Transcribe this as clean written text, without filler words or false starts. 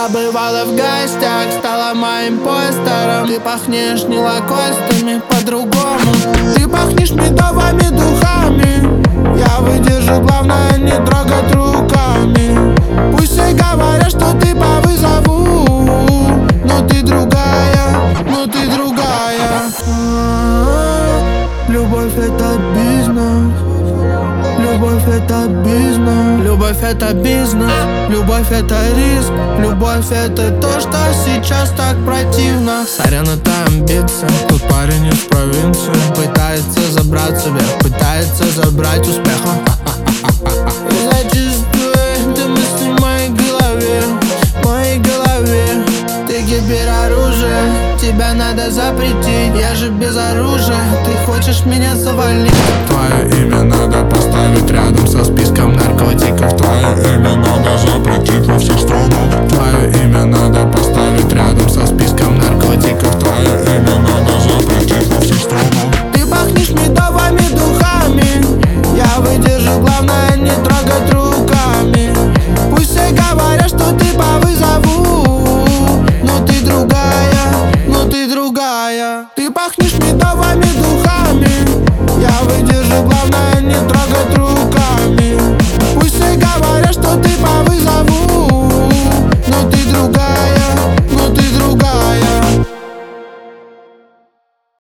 Побывала в гостях, стала моим постером. Ты пахнешь не лакостами, по-другому. Ты пахнешь медовыми духами. Я выдержу, главное не трогать руками. Пусть все говорят, что ты по вызову, но ты другая, но ты другая. Любовь это бизнес. Любовь это бизнес. Любовь это бизнес. Любовь это риск. Любовь это то, что сейчас так противно. Сорян, это амбиция. Тут парень из провинции пытается забрать себе, пытается забрать успеха. И зачастую ты мысли в моей голове, в моей голове. Ты гипероружие, тебя надо запретить. Я же без оружия, ты хочешь меня завалить. Твое имя надо поставить рядом со списком наркотиков.